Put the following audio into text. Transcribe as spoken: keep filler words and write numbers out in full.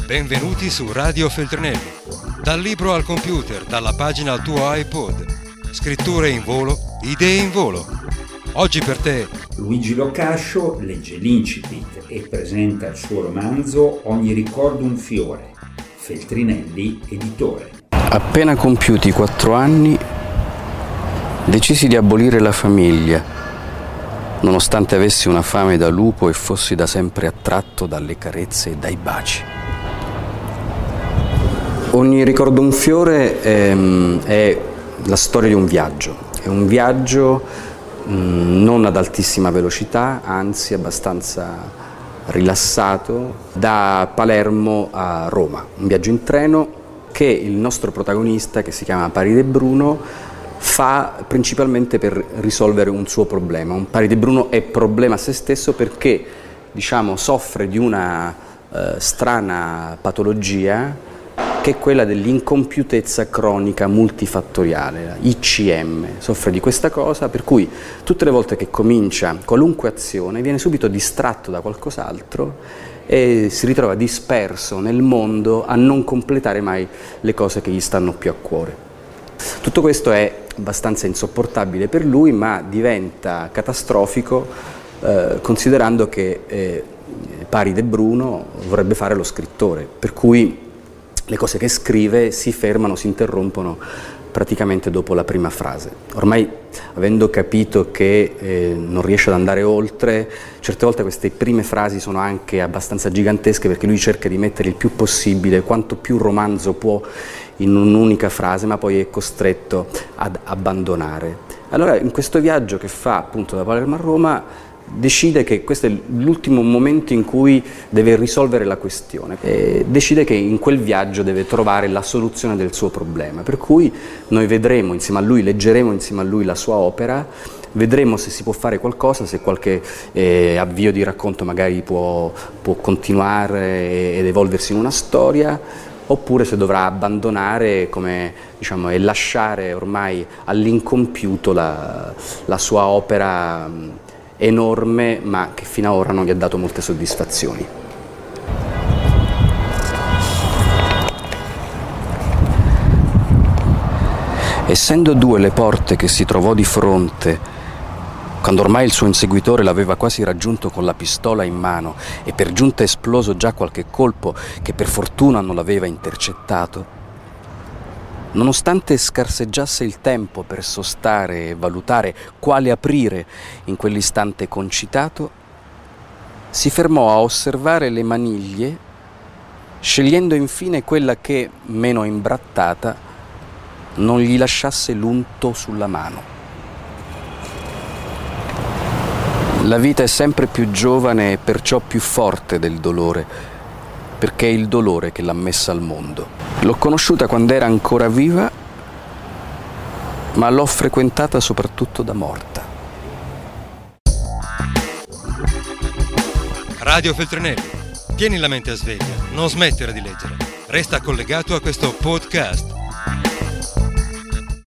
Benvenuti su Radio Feltrinelli. Dal libro al computer, dalla pagina al tuo iPod. Scritture in volo, idee in volo. Oggi per te Luigi Locascio legge l'incipit e presenta il suo romanzo Ogni ricordo un fiore. Feltrinelli, editore. Appena compiuti quattro anni, decisi di abolire la famiglia, nonostante avessi una fame da lupo e fossi da sempre attratto dalle carezze e dai baci. Ogni ricordo un fiore è, è la storia di un viaggio. È un viaggio mh, non ad altissima velocità, anzi abbastanza rilassato, da Palermo a Roma. Un viaggio in treno che il nostro protagonista, che si chiama Pari de Bruno, fa principalmente per risolvere un suo problema. Un Pari de Bruno è problema a se stesso perché, diciamo, soffre di una eh, strana patologia che è quella dell'incompiutezza cronica multifattoriale, I C M. Soffre di questa cosa, per cui tutte le volte che comincia qualunque azione viene subito distratto da qualcos'altro e si ritrova disperso nel mondo a non completare mai le cose che gli stanno più a cuore. Tutto questo è abbastanza insopportabile per lui, ma diventa catastrofico eh, considerando che eh, Pari de Bruno vorrebbe fare lo scrittore, per cui le cose che scrive si fermano, si interrompono praticamente dopo la prima frase. Ormai, avendo capito che eh, non riesce ad andare oltre, certe volte queste prime frasi sono anche abbastanza gigantesche perché lui cerca di mettere il più possibile, quanto più romanzo può in un'unica frase, ma poi è costretto ad abbandonare. Allora, in questo viaggio che fa appunto da Palermo a Roma, decide che questo è l'ultimo momento in cui deve risolvere la questione e decide che in quel viaggio deve trovare la soluzione del suo problema, per cui noi vedremo insieme a lui, leggeremo insieme a lui la sua opera, vedremo se si può fare qualcosa, se qualche eh, avvio di racconto magari può, può continuare ed evolversi in una storia, oppure se dovrà abbandonare come, diciamo, e lasciare ormai all'incompiuto la, la sua opera enorme, ma che fino ad ora non gli ha dato molte soddisfazioni. Essendo due le porte che si trovò di fronte, quando ormai il suo inseguitore l'aveva quasi raggiunto con la pistola in mano e per giunta esploso già qualche colpo che per fortuna non l'aveva intercettato, nonostante scarseggiasse il tempo per sostare e valutare quale aprire in quell'istante concitato, si fermò a osservare le maniglie, scegliendo infine quella che, meno imbrattata, non gli lasciasse l'unto sulla mano. La vita è sempre più giovane e perciò più forte del dolore, perché è il dolore che l'ha messa al mondo. L'ho conosciuta quando era ancora viva, ma l'ho frequentata soprattutto da morta. Radio Feltrinelli. Tieni la mente a sveglia, non smettere di leggere. Resta collegato a questo podcast.